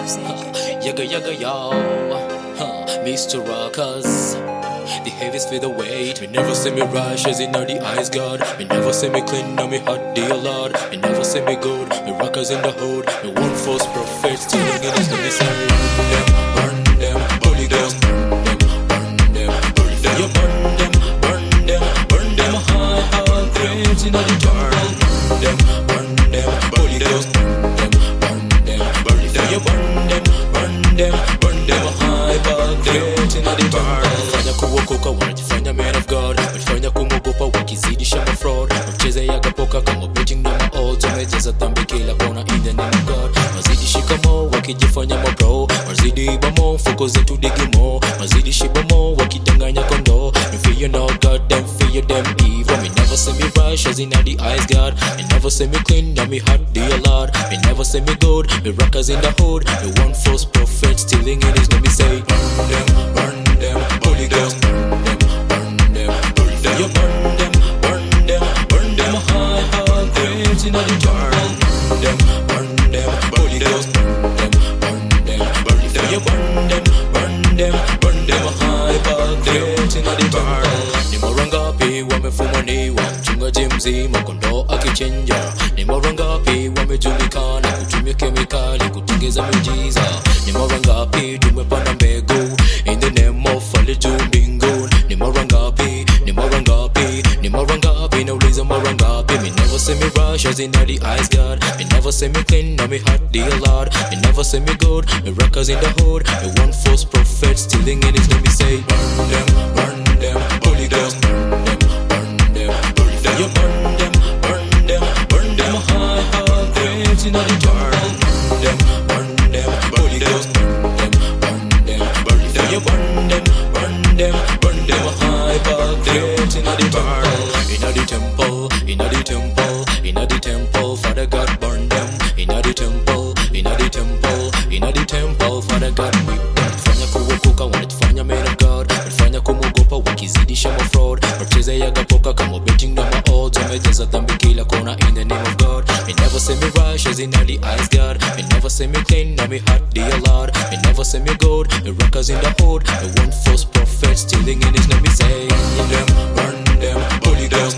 Yaga yaga yo, Mr. Rockers. The heaviest feel the weight. Me never see me rush as in the eyes, God. Me never see me clean, now me hot deal, Lord. Me never see me good. Me rockers in the hood. Me one false prophet, stealing in his name. Burn them, Holy Ghost. Burn them, burn them. You burn them, high grades in the temple. Burn them, Holy Ghost. Burn them, you burn them, high grades in the temple. Kuokoka wanajifanya man of God, wanajifanya kumogopa wakizidisha mafraud. Mcheze yagapoka kama betting na maodds, wamejaza dhambi kila kona in the name of God. Mazidi shikamo wakijifanya mabro, mazidi ibamo mfuko zetu digimo, mazidi shibamo wakidanganya kondo. You fear you know God, them fear them evil. Me never see me rush as in the eyes, God. Me never see me clean, now me hot dear Lord. Me never see me good, me rockers in the hood. Me one false prophet stealing in his name. Me say burn them, Holy Ghost. You burn them, high grades in the temple. Burn them, Holy Ghost. You burn them, high grades in the temple. Ni marangapi wamefumaniwa mchungaji mzima kondoo akichinja. Ni marangapi wamejulikana kutumia kemikali kutengeza miujiza. Ni marangapi tumepanda mbegu in the name of alijuu mbinguni. Ni marangapi nauliza marangapi. Me never see me rush as in the eyes, God. Me never see me clean, now me hot dear Lord. Me never see me good, me rockers in the hood. Me one false prophet stealing in his name. Me say burn them, Holy Ghost. Burn them, you burn them, high grades in the temple. Burn them, Holy Ghost. Burn them, you burn them, high grades in the temple. In the temple, Father God burn them. In the temple, Father God whip them. Fanya kuokoka wanajifanya man of God, wanafanya kumogopa wakizidisha mafraud. Wacheze yagapoka kama betting na maodds, wamejaza dhambi kila kona in the name of God. Me never see me rush as in the eyes, God. Me never see me clean, now me hot dear Lord. Me never see me good, me rockers in the hood. Me one false prophet stealing in his name. Me say burn them, Holy Ghost.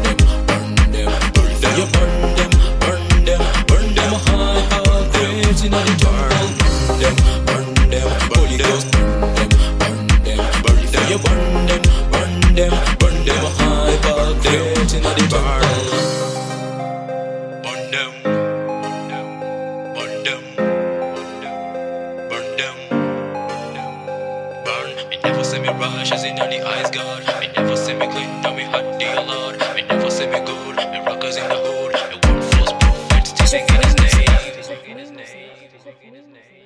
You burn them, high grades in the temple. Burn them, Holy Ghost. You burn them, high grades in the temple. Burn them. Me never see me rush as in the eyes, God. Me never see me clean, now me hot dear Lord. Me never see me good, me rockers in the hood. Me one false prophet stealing in his name.